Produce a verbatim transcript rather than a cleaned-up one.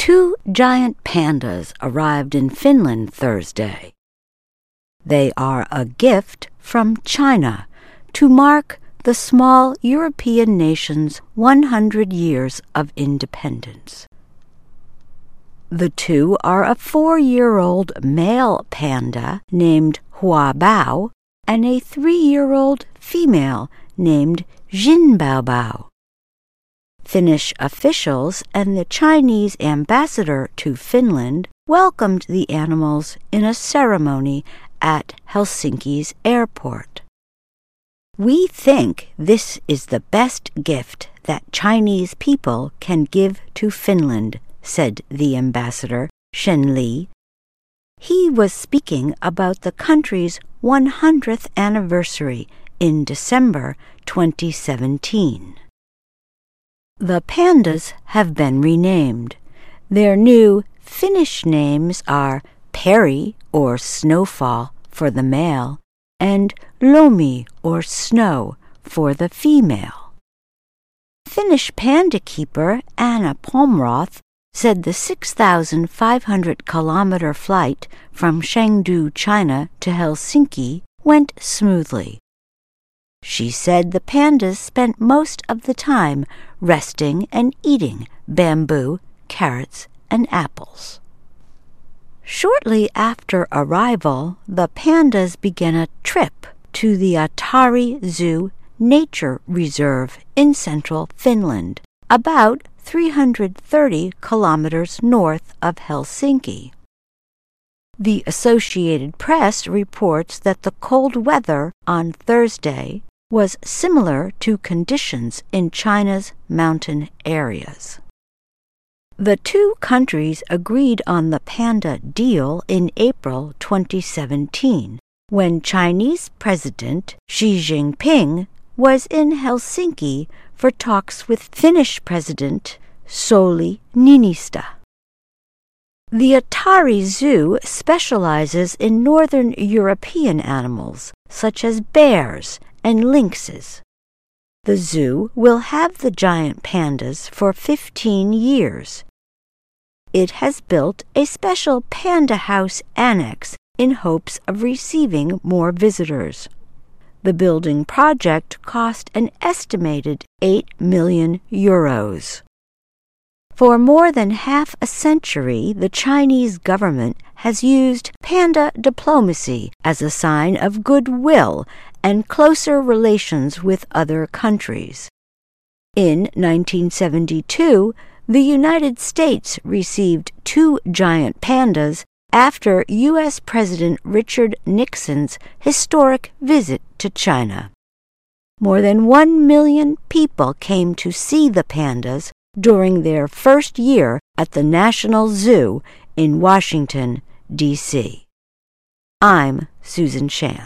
Two giant pandas arrived in Finland Thursday. They are a gift from China to mark the small European nation's one hundred years of independence. The two are a four-year-old male panda named Huabao and a three-year-old female named Jinbaobao. Finnish officials and the Chinese ambassador to Finland welcomed the animals in a ceremony at Helsinki's airport. "We think this is the best gift that Chinese people can give to Finland," said the ambassador, Shen Li. He was speaking about the country's one hundredth anniversary in December twenty seventeen. The pandas have been renamed. Their new Finnish names are Peri, or Snowfall, for the male, and Lomi, or Snow, for the female. Finnish panda keeper Anna Pomroth said the six thousand five hundred kilometer flight from Chengdu, China to Helsinki went smoothly. She said the pandas spent most of the time resting and eating bamboo, carrots, and apples. Shortly after arrival, the pandas began a trip to the Atari Zoo Nature Reserve in central Finland, about three hundred thirty kilometers north of Helsinki. The Associated Press reports that the cold weather on Thursday was similar to conditions in China's mountain areas. The two countries agreed on the panda deal in April twenty seventeen, when Chinese President Xi Jinping was in Helsinki for talks with Finnish President Sauli Niinistö. The Atari Zoo specializes in northern European animals, such as bears and lynxes. The zoo will have the giant pandas for fifteen years. It has built a special panda house annex in hopes of receiving more visitors. The building project cost an estimated eight million euros. For more than half a century, the Chinese government has used panda diplomacy as a sign of goodwill and closer relations with other countries. In nineteen seventy-two, the United States received two giant pandas after U S President Richard Nixon's historic visit to China. More than one million people came to see the pandas during their first year at the National Zoo in Washington, D C I'm Susan Chan.